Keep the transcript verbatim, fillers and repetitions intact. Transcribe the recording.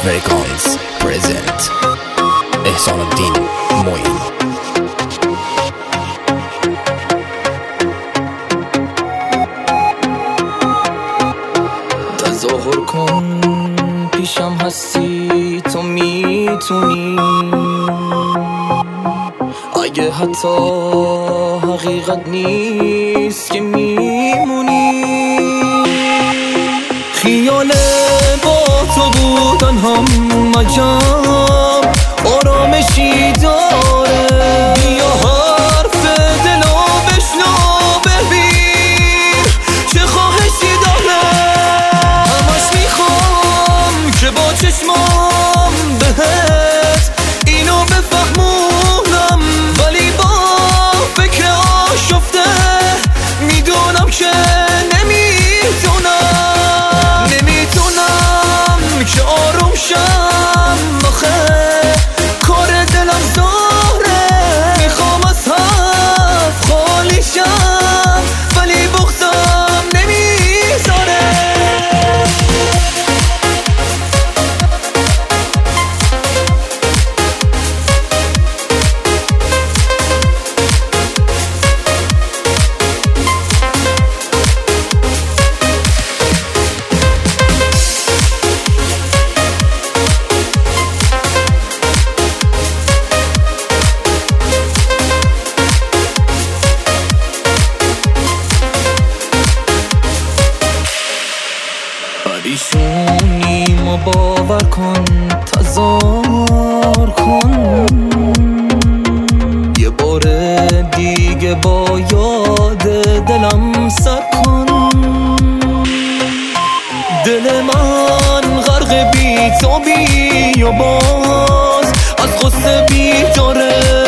Vericons present احسان الدین معین. تظاهر کن پیشم هستی تو میتونی، اگه حتی حقیقت نیست که میمونی. خیال با تو بودن هم عجب آرامشی داره. بیا حرف دلو بشنو ببین چه خواهشی داره. همش میخوام که با چشمام بهت اینو بفهمونم، ولی با فکر آشفته میدونم که نمیتونم نمیتونم که آروم شم. آخه کار دلم زاره، میخوام از حرف خالی شم، ولی بغضم نمیذاره. پریشونی ما باور کن، تظاهر کن یه بار دیگه با یاد دلم سر کن. دل من غرق بی تو بی و باز از غصه بیداره.